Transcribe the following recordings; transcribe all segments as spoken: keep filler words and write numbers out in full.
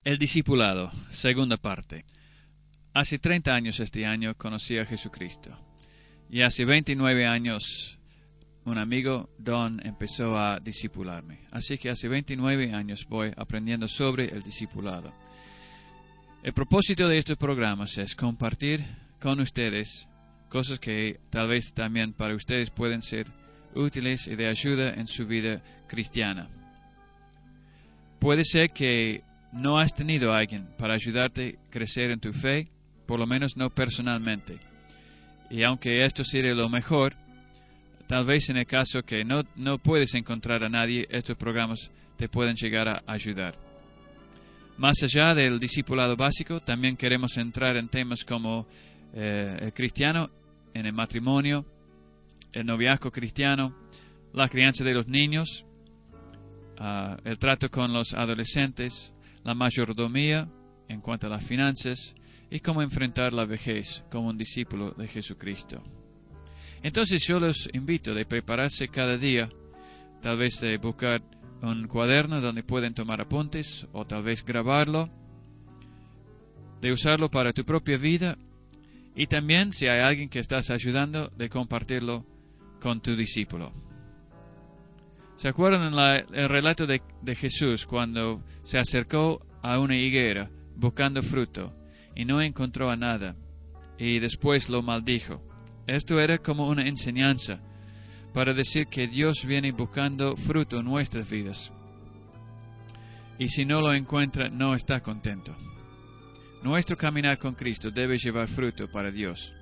El discipulado, segunda parte. Hace treinta años este año conocí a Jesucristo. Y hace veintinueve años un amigo, Don, empezó a discipularme. Así que hace veintinueve años voy aprendiendo sobre el discipulado. El propósito de estos programas es compartir con ustedes cosas que tal vez también para ustedes pueden ser útiles y de ayuda en su vida cristiana. Puede ser que no has tenido a alguien para ayudarte a crecer en tu fe, por lo menos no personalmente. Y aunque esto sería lo mejor, tal vez en el caso que no, no puedes encontrar a nadie, estos programas te pueden llegar a ayudar. Más allá del discipulado básico, también queremos entrar en temas como eh, el cristiano en el matrimonio, el noviazgo cristiano, la crianza de los niños, uh, el trato con los adolescentes, la mayordomía en cuanto a las finanzas y cómo enfrentar la vejez como un discípulo de Jesucristo. Entonces yo los invito de prepararse cada día, tal vez de buscar un cuaderno donde pueden tomar apuntes o tal vez grabarlo, de usarlo para tu propia vida y también si hay alguien que estás ayudando de compartirlo con tu discípulo. ¿Se acuerdan en la, el relato de, de Jesús cuando se acercó a una higuera buscando fruto y no encontró a nada y después lo maldijo? Esto era como una enseñanza para decir que Dios viene buscando fruto en nuestras vidas y si no lo encuentra no está contento. Nuestro caminar con Cristo debe llevar fruto para Dios.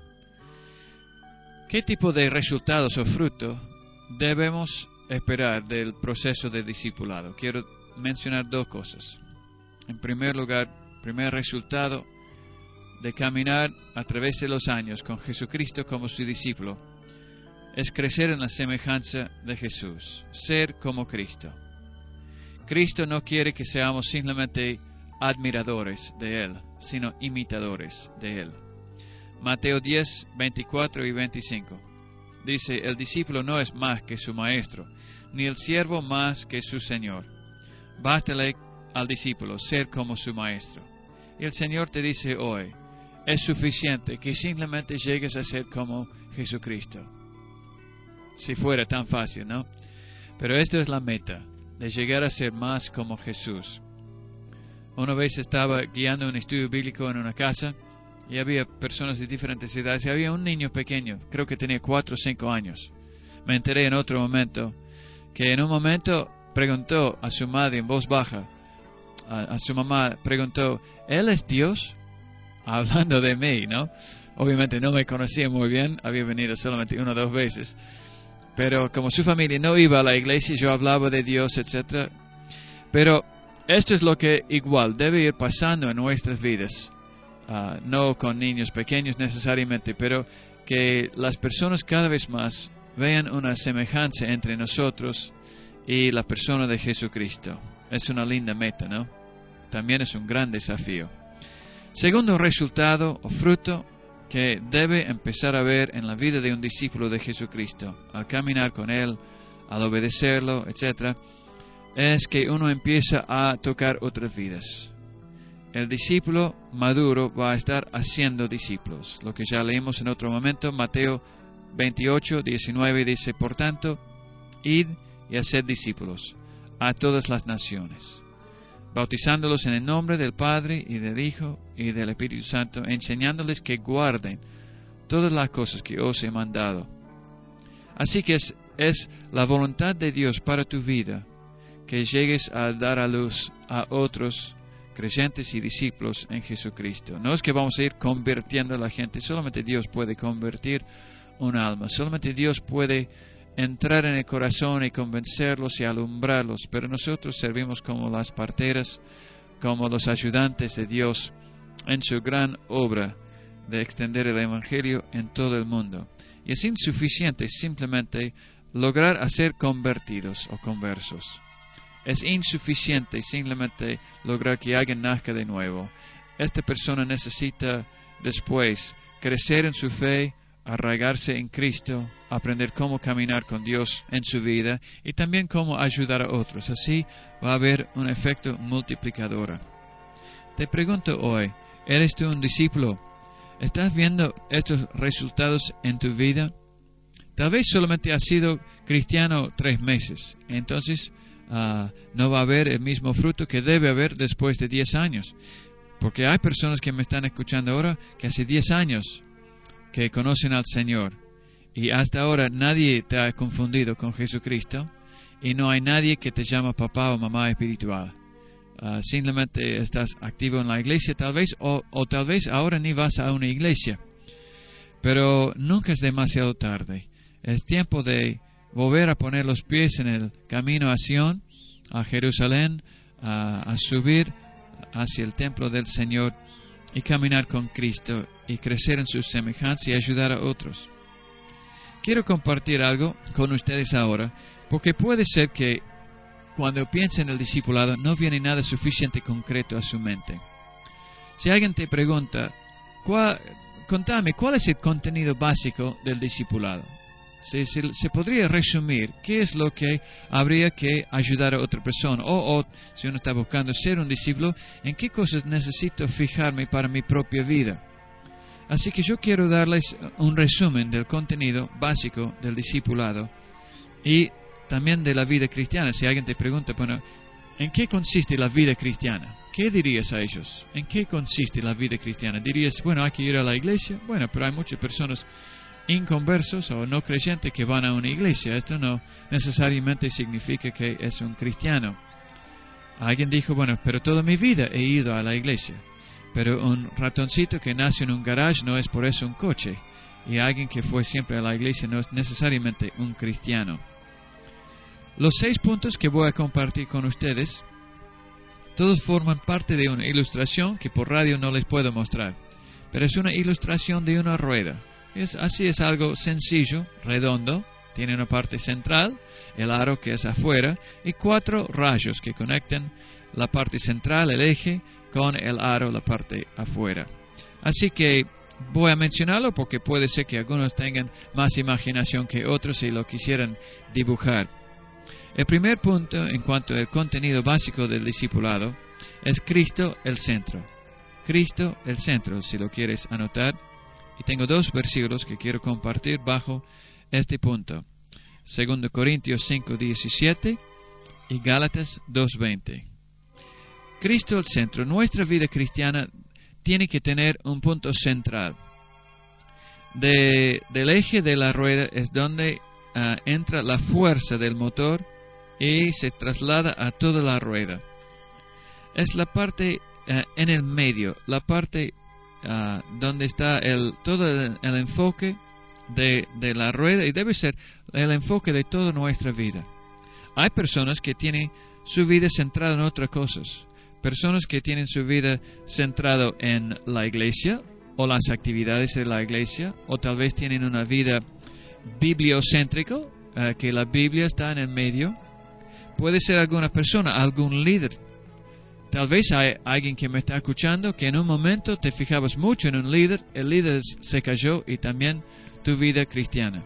¿Qué tipo de resultados o fruto debemos esperar del proceso de discipulado? Quiero mencionar dos cosas. En primer lugar, primer resultado de caminar a través de los años con Jesucristo como su discípulo es crecer en la semejanza de Jesús, ser como Cristo. Cristo no quiere que seamos simplemente admiradores de Él, sino imitadores de Él. Mateo diez, veinticuatro y veinticinco dice: el discípulo no es más que su maestro, ni el siervo más que su señor. Bástale al discípulo ser como su maestro. Y el Señor te dice hoy, es suficiente que simplemente llegues a ser como Jesucristo. Si fuera tan fácil, ¿no? Pero esta es la meta, de llegar a ser más como Jesús. Una vez estaba guiando un estudio bíblico en una casa y había personas de diferentes edades y había un niño pequeño, creo que tenía cuatro o cinco años. Me enteré en otro momento que en un momento preguntó a su madre en voz baja, a, a su mamá, preguntó, ¿Él es Dios? Hablando de mí, ¿no? Obviamente no me conocía muy bien, había venido solamente una o dos veces, pero como su familia no iba a la iglesia, yo hablaba de Dios, etcétera. Pero esto es lo que igual debe ir pasando en nuestras vidas, uh, no con niños pequeños necesariamente, pero que las personas cada vez más vean una semejanza entre nosotros y la persona de Jesucristo. Es una linda meta, ¿no? También es un gran desafío. Segundo resultado o fruto que debe empezar a ver en la vida de un discípulo de Jesucristo, al caminar con Él, al obedecerlo, etcétera, es que uno empieza a tocar otras vidas. El discípulo maduro va a estar haciendo discípulos. Lo que ya leímos en otro momento, Mateo veintiocho, diecinueve, dice, por tanto, id y haced discípulos a todas las naciones, bautizándolos en el nombre del Padre y del Hijo y del Espíritu Santo, enseñándoles que guarden todas las cosas que os he mandado. Así que es, es la voluntad de Dios para tu vida que llegues a dar a luz a otros creyentes y discípulos en Jesucristo. No es que vamos a ir convirtiendo a la gente, solamente Dios puede convertir un alma, solamente Dios puede entrar en el corazón y convencerlos y alumbrarlos, pero nosotros servimos como las parteras, como los ayudantes de Dios en su gran obra de extender el Evangelio en todo el mundo. Y es insuficiente simplemente lograr hacer convertidos o conversos. Es insuficiente simplemente lograr que alguien nazca de nuevo. Esta persona necesita después crecer en su fe, arraigarse en Cristo, aprender cómo caminar con Dios en su vida y también cómo ayudar a otros. Así va a haber un efecto multiplicador. Te pregunto hoy, ¿eres tú un discípulo? ¿Estás viendo estos resultados en tu vida? Tal vez solamente has sido cristiano tres meses, entonces uh, no va a haber el mismo fruto que debe haber después de diez años. Porque hay personas que me están escuchando ahora que hace diez años que conocen al Señor y hasta ahora nadie te ha confundido con Jesucristo y no hay nadie que te llama papá o mamá espiritual. Uh, simplemente estás activo en la iglesia tal vez o, o tal vez ahora ni vas a una iglesia. Pero nunca es demasiado tarde. Es tiempo de volver a poner los pies en el camino a Sion, a Jerusalén, a, a subir hacia el templo del Señor y caminar con Cristo y crecer en su semejanza y ayudar a otros. Quiero compartir algo con ustedes ahora, porque puede ser que cuando piensen en el discipulado no viene nada suficiente concreto a su mente. Si alguien te pregunta, ¿cuál, contame, ¿cuál es el contenido básico del discipulado? Se, se, se podría resumir qué es lo que habría que ayudar a otra persona, o, o si uno está buscando ser un discípulo, en qué cosas necesito fijarme para mi propia vida. Así que yo quiero darles un resumen del contenido básico del discipulado y también de la vida cristiana. Si alguien te pregunta, bueno, ¿en qué consiste la vida cristiana? ¿Qué dirías a ellos? ¿En qué consiste la vida cristiana? ¿Dirías, bueno, hay que ir a la iglesia? Bueno, pero hay muchas personas inconversos o no creyentes que van a una iglesia. Esto no necesariamente significa que es un cristiano. Alguien dijo, bueno, pero toda mi vida he ido a la iglesia. Pero un ratoncito que nace en un garage no es por eso un coche. Y alguien que fue siempre a la iglesia no es necesariamente un cristiano. Los seis puntos que voy a compartir con ustedes, todos forman parte de una ilustración que por radio no les puedo mostrar. Pero es una ilustración de una rueda. Es, así es algo sencillo, redondo, tiene una parte central, el aro que es afuera, y cuatro rayos que conectan la parte central, el eje, con el aro, la parte afuera. Así que voy a mencionarlo porque puede ser que algunos tengan más imaginación que otros y lo quisieran dibujar. El primer punto en cuanto al contenido básico del discipulado es Cristo el centro. Cristo el centro, si lo quieres anotar. Y tengo dos versículos que quiero compartir bajo este punto. Segundo Corintios cinco diecisiete y Gálatas dos veinte. Cristo el centro. Nuestra vida cristiana tiene que tener un punto central. De, del eje de la rueda es donde uh, entra la fuerza del motor y se traslada a toda la rueda. Es la parte uh, en el medio, la parte Uh, donde está el, todo el, el enfoque de, de la rueda y debe ser el enfoque de toda nuestra vida. Hay personas que tienen su vida centrada en otras cosas, personas que tienen su vida centrada en la iglesia o las actividades de la iglesia, o tal vez tienen una vida bibliocéntrica, uh, que la Biblia está en el medio. Puede ser alguna persona, algún líder. Tal vez hay alguien que me está escuchando que en un momento te fijabas mucho en un líder, el líder se cayó y también tu vida cristiana.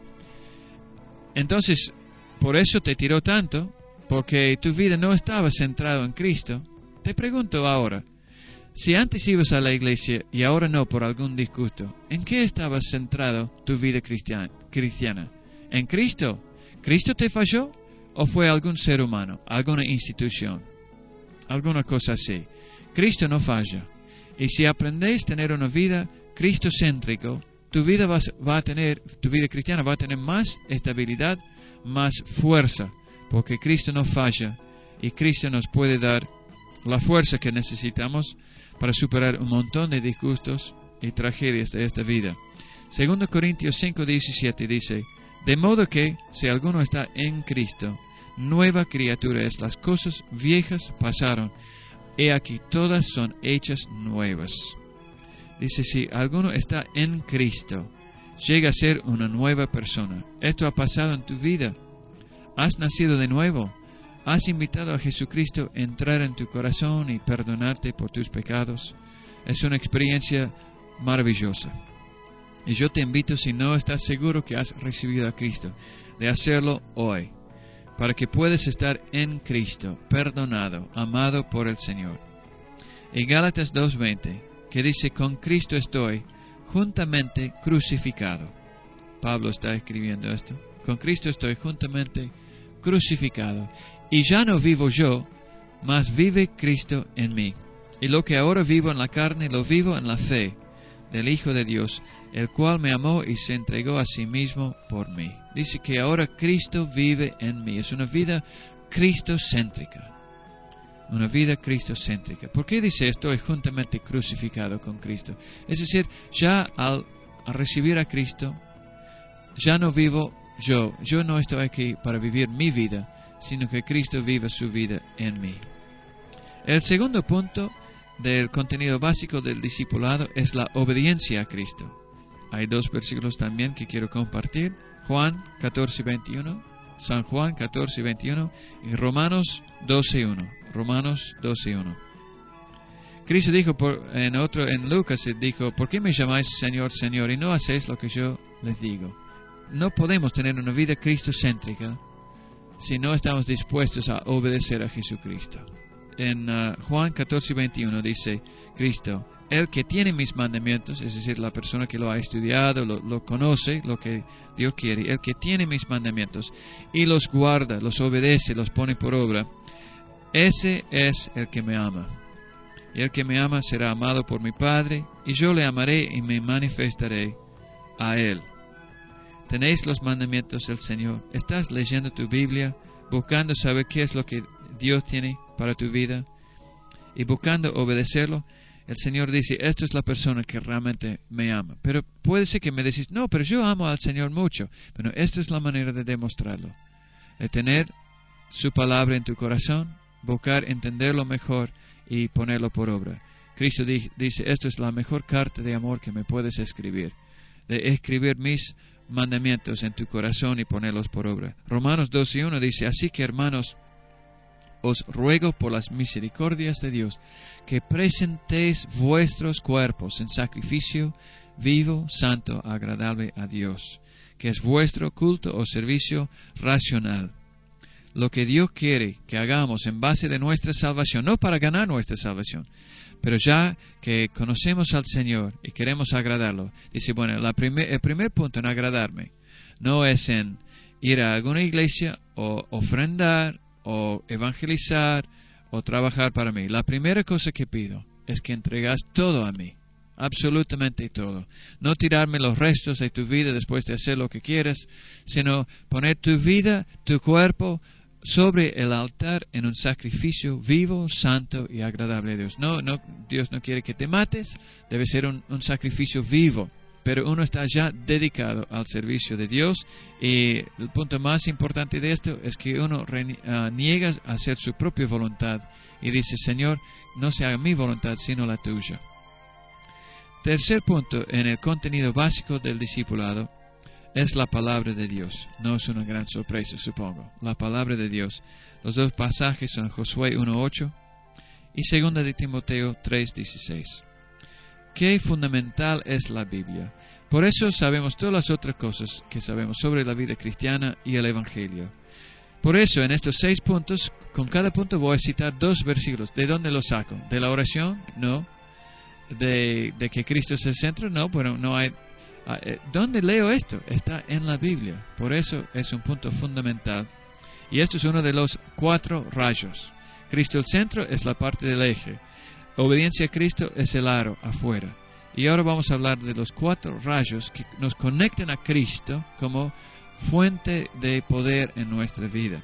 Entonces, por eso te tiró tanto, porque tu vida no estaba centrada en Cristo. Te pregunto ahora, si antes ibas a la iglesia y ahora no por algún disgusto, ¿en qué estabas centrado tu vida cristiana? ¿En Cristo? ¿Cristo te falló o fue algún ser humano, alguna institución? Alguna cosa así. Cristo no falla. Y si aprendéis a tener una vida cristocéntrica, tu vida va, va a tener, tu vida cristiana va a tener más estabilidad, más fuerza, porque Cristo no falla y Cristo nos puede dar la fuerza que necesitamos para superar un montón de disgustos y tragedias de esta vida. Segundo Corintios cinco diecisiete dice, de modo que, si alguno está en Cristo, nueva criatura es, las cosas viejas pasaron, he aquí todas son hechas nuevas. Dice, si alguno está en Cristo, llega a ser una nueva persona. Esto ha pasado en tu vida. Has nacido de nuevo. Has invitado a Jesucristo a entrar en tu corazón y perdonarte por tus pecados. Es una experiencia maravillosa. Y yo te invito, si no estás seguro que has recibido a Cristo, de hacerlo hoy, para que puedas estar en Cristo, perdonado, amado por el Señor. Y Gálatas dos veinte, que dice, con Cristo estoy juntamente crucificado. Pablo está escribiendo esto. Con Cristo estoy juntamente crucificado. Y ya no vivo yo, mas vive Cristo en mí. Y lo que ahora vivo en la carne, lo vivo en la fe del Hijo de Dios, el cual me amó y se entregó a sí mismo por mí. Dice que ahora Cristo vive en mí. Es una vida cristocéntrica. Una vida cristocéntrica. ¿Por qué dice estoy juntamente crucificado con Cristo? Es decir, ya al, al recibir a Cristo, ya no vivo yo. Yo no estoy aquí para vivir mi vida, sino que Cristo vive su vida en mí. El segundo punto del contenido básico del discipulado es la obediencia a Cristo. Hay dos versículos también que quiero compartir. Juan catorce veintiuno, San Juan catorce veintiuno y Romanos doce uno. Romanos doce uno. Cristo dijo por, en otro, en Lucas dijo, ¿por qué me llamáis Señor, Señor, y no hacéis lo que yo les digo? No podemos tener una vida cristocéntrica si no estamos dispuestos a obedecer a Jesucristo. En uh, Juan catorce veintiuno dice Cristo, el que tiene mis mandamientos, es decir, la persona que lo ha estudiado, lo, lo conoce, lo que Dios quiere, el que tiene mis mandamientos y los guarda, los obedece, los pone por obra, ese es el que me ama. Y el que me ama será amado por mi Padre, y yo le amaré y me manifestaré a él. ¿Tenéis los mandamientos del Señor? ¿Estás leyendo tu Biblia, buscando saber qué es lo que Dios tiene para tu vida y buscando obedecerlo? El Señor dice, esto es la persona que realmente me ama. Pero puede ser que me decís, no, pero yo amo al Señor mucho. Pero esta es la manera de demostrarlo. De tener su palabra en tu corazón, buscar entenderlo mejor y ponerlo por obra. Cristo di- dice, esto es la mejor carta de amor que me puedes escribir. De escribir mis mandamientos en tu corazón y ponerlos por obra. Romanos doce uno dice, así que hermanos, os ruego por las misericordias de Dios que presentéis vuestros cuerpos en sacrificio vivo, santo, agradable a Dios, que es vuestro culto o servicio racional. Lo que Dios quiere que hagamos en base de nuestra salvación, no para ganar nuestra salvación, pero ya que conocemos al Señor y queremos agradarlo, dice, bueno, la primer, el primer punto en agradarme no es en ir a alguna iglesia o ofrendar o evangelizar o trabajar para mí. La primera cosa que pido es que entregas todo a mí, absolutamente todo. No tirarme los restos de tu vida después de hacer lo que quieras, sino poner tu vida, tu cuerpo sobre el altar en un sacrificio vivo, santo y agradable a Dios. No, no, Dios no quiere que te mates, debe ser un, un sacrificio vivo, pero uno está ya dedicado al servicio de Dios. Y el punto más importante de esto es que uno renie, uh, niega a hacer su propia voluntad y dice, Señor, no se haga mi voluntad sino la tuya. Tercer punto en el contenido básico del discipulado es la palabra de Dios. No es una gran sorpresa, supongo. La palabra de Dios. Los dos pasajes son Josué uno ocho y segunda de Timoteo tres dieciséis. Qué fundamental es la Biblia. Por eso sabemos todas las otras cosas que sabemos sobre la vida cristiana y el Evangelio. Por eso, en estos seis puntos, con cada punto voy a citar dos versículos. ¿De dónde los saco? ¿De la oración? No. ¿De, de que Cristo es el centro? No, bueno, no hay... ¿Dónde leo esto? Está en la Biblia. Por eso es un punto fundamental. Y esto es uno de los cuatro rayos. Cristo el centro es la parte del eje. Obediencia a Cristo es el aro afuera. Y ahora vamos a hablar de los cuatro rayos que nos conectan a Cristo como fuente de poder en nuestra vida.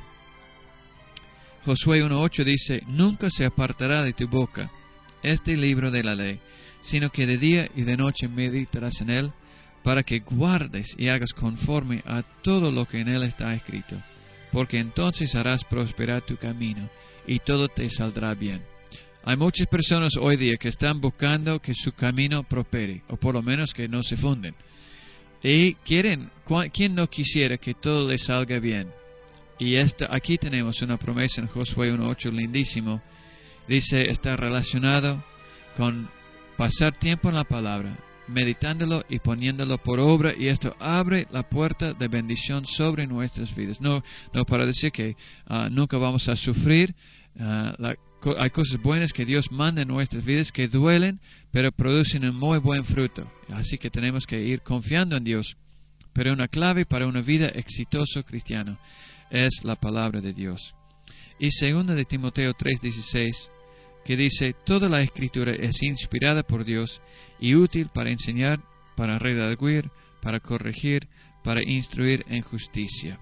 Josué uno ocho dice, nunca se apartará de tu boca este libro de la ley, sino que de día y de noche meditarás en él, para que guardes y hagas conforme a todo lo que en él está escrito, porque entonces harás prosperar tu camino y todo te saldrá bien. Hay muchas personas hoy día que están buscando que su camino prospere, o por lo menos que no se funden. Y quieren, ¿quién no quisiera que todo les salga bien? Y esta, aquí tenemos una promesa en Josué uno ocho lindísimo. Dice, está relacionado con pasar tiempo en la palabra, meditándolo y poniéndolo por obra, y esto abre la puerta de bendición sobre nuestras vidas. No, no para decir que uh, nunca vamos a sufrir uh, la, hay cosas buenas que Dios manda en nuestras vidas que duelen, pero producen un muy buen fruto. Así que tenemos que ir confiando en Dios. Pero una clave para una vida exitosa cristiana es la palabra de Dios. Y segunda de Timoteo tres dieciséis, que dice, toda la Escritura es inspirada por Dios y útil para enseñar, para redarguir, para corregir, para instruir en justicia.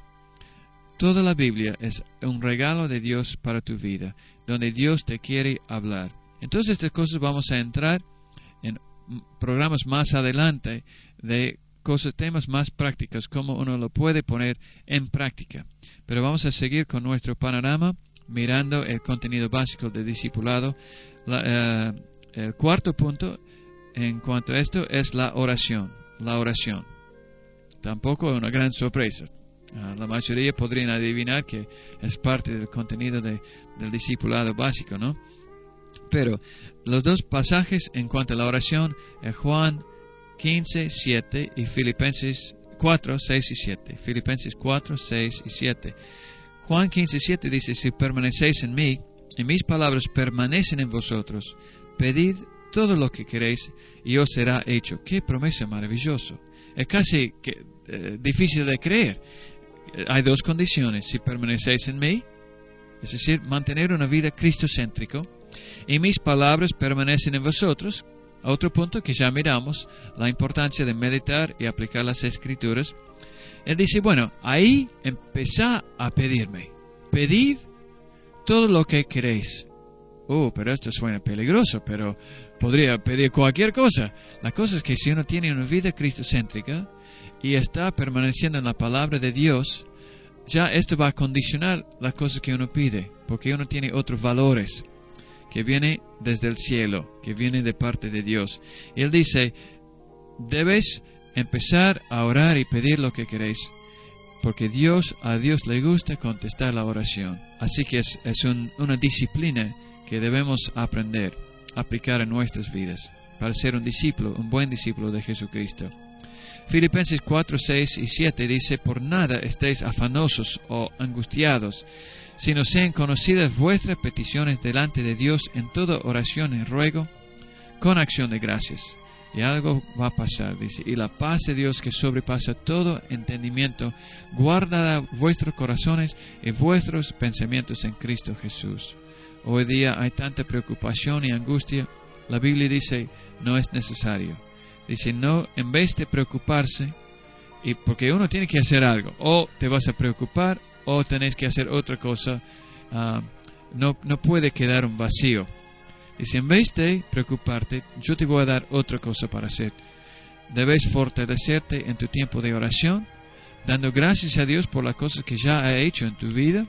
Toda la Biblia es un regalo de Dios para tu vida, donde Dios te quiere hablar. Entonces estas cosas vamos a entrar en programas más adelante de cosas, temas más prácticos, cómo uno lo puede poner en práctica. Pero vamos a seguir con nuestro panorama, mirando el contenido básico del discipulado. La, uh, el cuarto punto en cuanto a esto es la oración. La oración. Tampoco una gran sorpresa. Uh, la mayoría podrían adivinar que es parte del contenido de, del discipulado básico, ¿no? Pero los dos pasajes en cuanto a la oración es Juan quince, siete y Filipenses cuatro, seis y siete. Filipenses cuatro, seis y siete. Juan quince, siete dice, si permanecéis en mí, y mis palabras permanecen en vosotros, pedid todo lo que queréis y os será hecho. ¡Qué promesa maravillosa! Es casi que, eh, difícil de creer. Hay dos condiciones. Si permanecéis en mí, es decir, mantener una vida cristocéntrica, y mis palabras permanecen en vosotros. Otro punto que ya miramos, la importancia de meditar y aplicar las Escrituras. Él dice, bueno, ahí empezá a pedirme. Pedid todo lo que queréis. Oh, pero esto suena peligroso, pero podría pedir cualquier cosa. La cosa es que si uno tiene una vida cristocéntrica y está permaneciendo en la palabra de Dios, ya esto va a condicionar las cosas que uno pide, porque uno tiene otros valores que vienen desde el cielo, que vienen de parte de Dios. Y él dice, debes empezar a orar y pedir lo que queréis, porque Dios, a Dios le gusta contestar la oración. Así que es, es un, una disciplina que debemos aprender, aplicar en nuestras vidas, para ser un discípulo, un buen discípulo de Jesucristo. Filipenses cuatro, seis y siete dice, por nada estéis afanosos o angustiados, sino sean conocidas vuestras peticiones delante de Dios en toda oración y ruego, con acción de gracias. Y algo va a pasar, dice, y la paz de Dios que sobrepasa todo entendimiento, guardará vuestros corazones y vuestros pensamientos en Cristo Jesús. Hoy día hay tanta preocupación y angustia. La Biblia dice, no es necesario. Dice, no, en vez de preocuparse, y porque uno tiene que hacer algo, o te vas a preocupar, o tenés que hacer otra cosa, uh, no, no puede quedar un vacío. Dice, en vez de preocuparte, yo te voy a dar otra cosa para hacer. Debes fortalecerte en tu tiempo de oración, dando gracias a Dios por las cosas que ya ha hecho en tu vida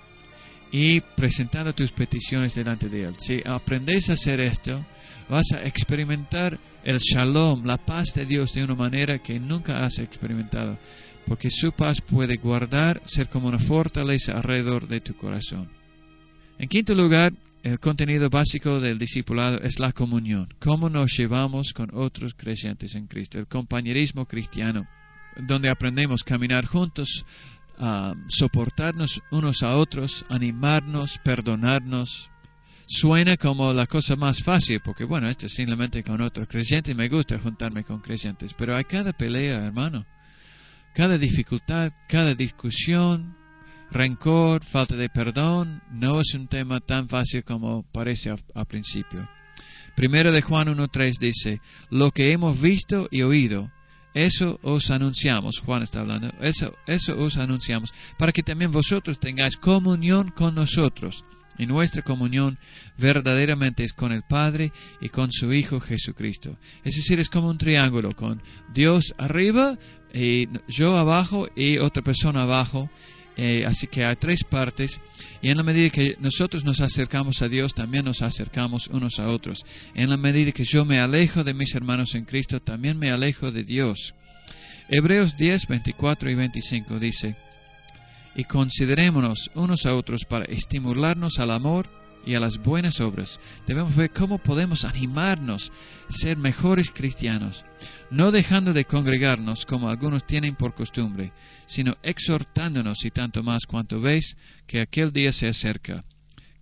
y presentando tus peticiones delante de Él. Si aprendes a hacer esto, vas a experimentar el shalom, la paz de Dios de una manera que nunca has experimentado, porque su paz puede guardar, ser como una fortaleza alrededor de tu corazón. En quinto lugar, el contenido básico del discipulado es la comunión. Cómo nos llevamos con otros creyentes en Cristo. El compañerismo cristiano, donde aprendemos a caminar juntos, a soportarnos unos a otros, animarnos, perdonarnos. Suena como la cosa más fácil, porque bueno, esto es simplemente con otros creyentes. Me gusta juntarme con creyentes, pero hay cada pelea, hermano. Cada dificultad, cada discusión, rencor, falta de perdón, no es un tema tan fácil como parece al principio. Primero de Juan uno tres dice, lo que hemos visto y oído, eso os anunciamos, Juan está hablando, eso, eso os anunciamos, para que también vosotros tengáis comunión con nosotros. Y nuestra comunión verdaderamente es con el Padre y con su Hijo Jesucristo. Es decir, es como un triángulo, con Dios arriba, y yo abajo y otra persona abajo. Eh, así que hay tres partes, y en la medida que nosotros nos acercamos a Dios, también nos acercamos unos a otros. En la medida que yo me alejo de mis hermanos en Cristo, también me alejo de Dios. Hebreos diez, veinticuatro y veinticinco dice, y considerémonos unos a otros para estimularnos al amor y a las buenas obras. Debemos ver cómo podemos animarnos, ser mejores cristianos, no dejando de congregarnos como algunos tienen por costumbre, sino exhortándonos y tanto más cuanto veis que aquel día se acerca.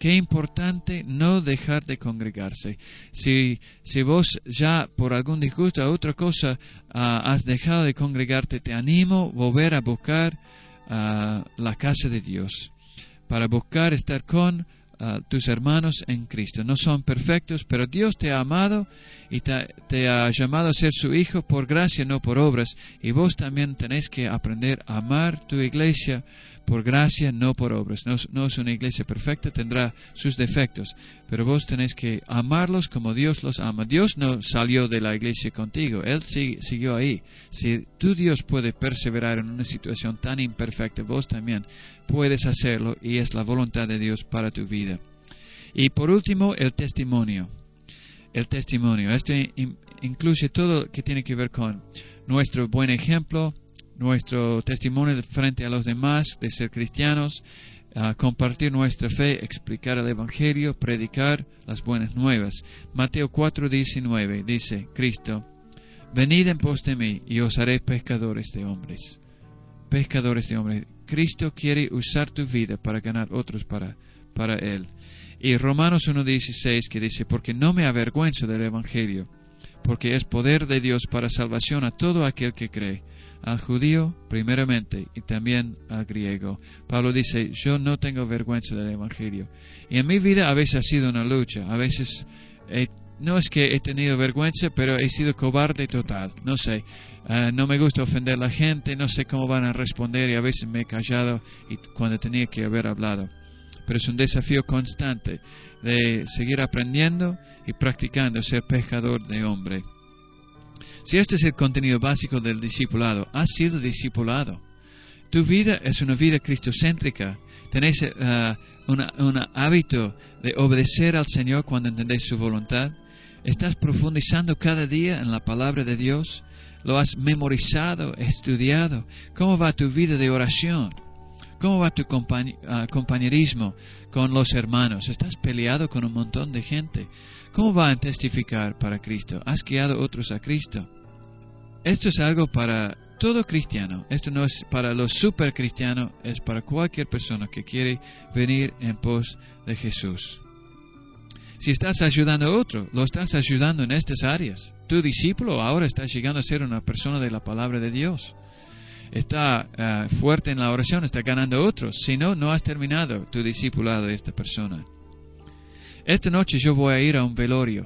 Qué importante no dejar de congregarse. Si, si vos ya por algún disgusto o otra cosa uh, has dejado de congregarte, te animo a volver a buscar uh, la casa de Dios, para buscar estar con uh, tus hermanos en Cristo. No son perfectos, pero Dios te ha amado y te, te ha llamado a ser su hijo por gracia, no por obras. Y vos también tenés que aprender a amar tu iglesia por gracia, no por obras. No, no es una iglesia perfecta, tendrá sus defectos, pero vos tenés que amarlos como Dios los ama. Dios no salió de la iglesia contigo, Él sigue, siguió ahí. Si tu Dios puede perseverar en una situación tan imperfecta, vos también puedes hacerlo, y es la voluntad de Dios para tu vida. Y por último, el testimonio. El testimonio. Esto in, incluye todo lo que tiene que ver con nuestro buen ejemplo, nuestro testimonio frente a los demás, de ser cristianos, uh, compartir nuestra fe, explicar el Evangelio, predicar las buenas nuevas. Mateo cuatro diecinueve dice Cristo: venid en pos de mí y os haré pescadores de hombres. Pescadores de hombres. Cristo quiere usar tu vida para ganar otros para, para Él. Y Romanos uno dieciséis, que dice: porque no me avergüenzo del Evangelio, porque es poder de Dios para salvación a todo aquel que cree, al judío primeramente y también al griego. Pablo dice: yo no tengo vergüenza del Evangelio. Y en mi vida a veces ha sido una lucha. A veces he, no es que he tenido vergüenza, pero he sido cobarde total. No sé, uh, no me gusta ofender a la gente, no sé cómo van a responder, y a veces me he callado y cuando tenía que haber hablado. Pero es un desafío constante de seguir aprendiendo y practicando ser pescador de hombre. Si este es el contenido básico del discipulado, has sido discipulado. Tu vida es una vida cristocéntrica. Tenés uh, un hábito de obedecer al Señor cuando entendés su voluntad. Estás profundizando cada día en la palabra de Dios. Lo has memorizado, estudiado. ¿Cómo va tu vida de oración? ¿Cómo va tu compañ uh, compañerismo con los hermanos? ¿Estás peleado con un montón de gente? ¿Cómo va a testificar para Cristo? ¿Has guiado a otros a Cristo? Esto es algo para todo cristiano. Esto no es para los super cristianos, es para cualquier persona que quiere venir en pos de Jesús. Si estás ayudando a otro, lo estás ayudando en estas áreas. Tu discípulo ahora está llegando a ser una persona de la palabra de Dios. Está uh, fuerte en la oración, está ganando a otros. Si no, no has terminado tu discipulado de esta persona. Esta noche yo voy a ir a un velorio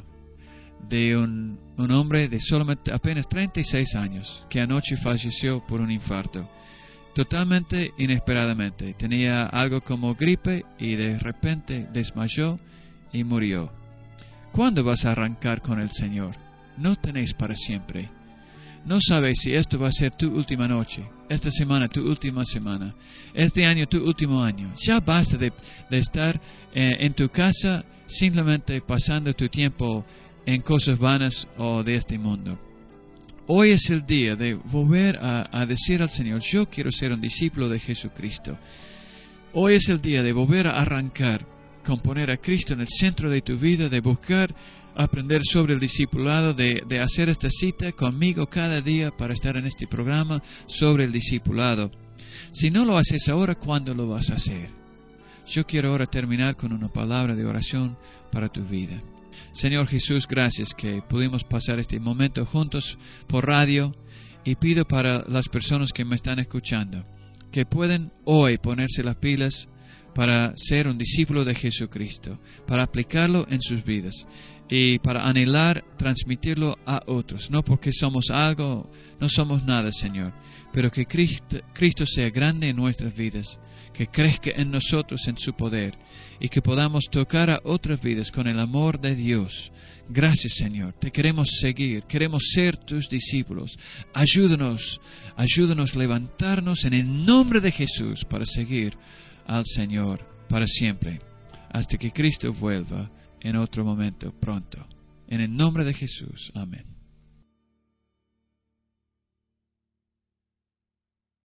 de un, un hombre de solamente apenas treinta y seis años, que anoche falleció por un infarto, totalmente inesperadamente. Tenía algo como gripe y de repente desmayó y murió. ¿Cuándo vas a arrancar con el Señor? No tenéis para siempre. No sabes si esto va a ser tu última noche, esta semana tu última semana, este año tu último año. Ya basta de, de estar eh, en tu casa simplemente pasando tu tiempo en cosas vanas o de este mundo. Hoy es el día de volver a, a decir al Señor: yo quiero ser un discípulo de Jesucristo. Hoy es el día de volver a arrancar, con poner a Cristo en el centro de tu vida, de buscar aprender sobre el discipulado, de, de hacer esta cita conmigo cada día para estar en este programa sobre el discipulado. Si no lo haces ahora, ¿cuándo lo vas a hacer? Yo quiero ahora terminar con una palabra de oración para tu vida. Señor Jesús, gracias que pudimos pasar este momento juntos por radio, y pido para las personas que me están escuchando que pueden hoy ponerse las pilas para ser un discípulo de Jesucristo, para aplicarlo en sus vidas y para anhelar transmitirlo a otros. No porque somos algo, no somos nada, Señor, pero que Cristo, Cristo sea grande en nuestras vidas, que crezca en nosotros en su poder y que podamos tocar a otras vidas con el amor de Dios. Gracias, Señor. Te queremos seguir, queremos ser tus discípulos. Ayúdanos, ayúdanos a levantarnos en el nombre de Jesús para seguir al Señor para siempre, hasta que Cristo vuelva en otro momento pronto. En el nombre de Jesús. Amén.